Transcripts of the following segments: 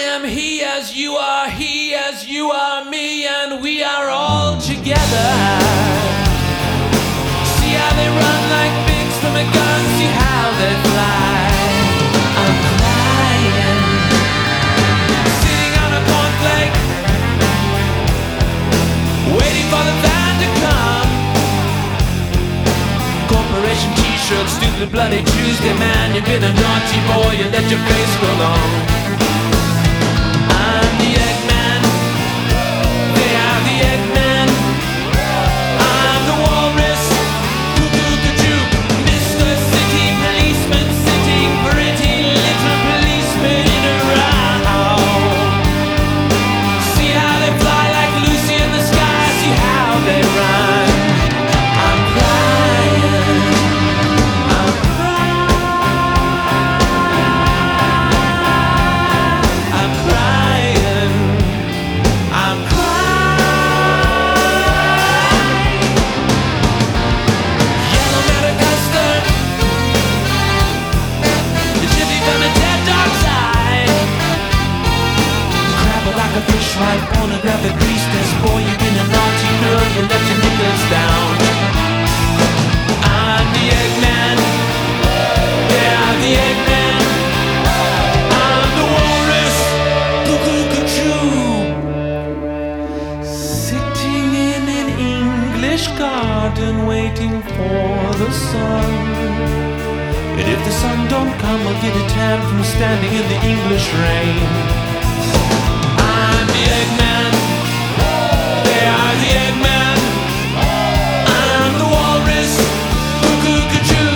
am he as you are, he as you are me, and we are all together. See how they run like pigs from a gun, see how they fly. I'm crying, sitting on a cornflake, waiting for the van to come. Corporation t-shirts, stupid bloody Tuesday, man. You've been a naughty boy, you let your face go long. I'm the Eggman, they are the Eggman. I'm the walrus, cuckoo-cuckoo, Mr. City Policeman, sitting pretty little policeman in a row. See how they fly like Lucy in the sky, see how they run. I'm crying, I'm crying, I'm crying, I'm crying. Yellow matter custard, the gypsy from the dead dog's eye. Crabble like a fish wife, pornographic priestess. Boy, you've been a naughty girl, you let your niggas down. I'm the Eggman, yeah, I'm the Eggman. I'm the walrus, cuckoo-cuckoo, sitting in an English garden waiting for the sun. And if the sun don't come, I'll get a tan from standing in the English rain. I'm the Eggman, they are the Eggman. I'm the walrus, cuckoo-cuckoo.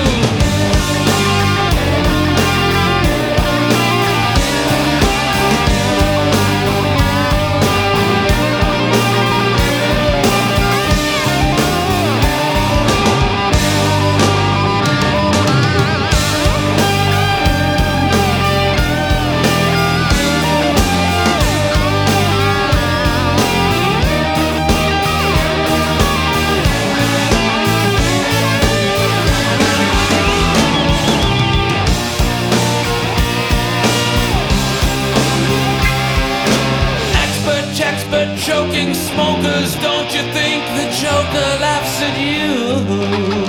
Expert choking smokers, don't you think the Joker laughs at you?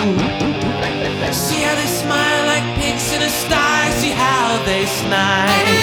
See how they smile like pigs in a sty, see how they snide.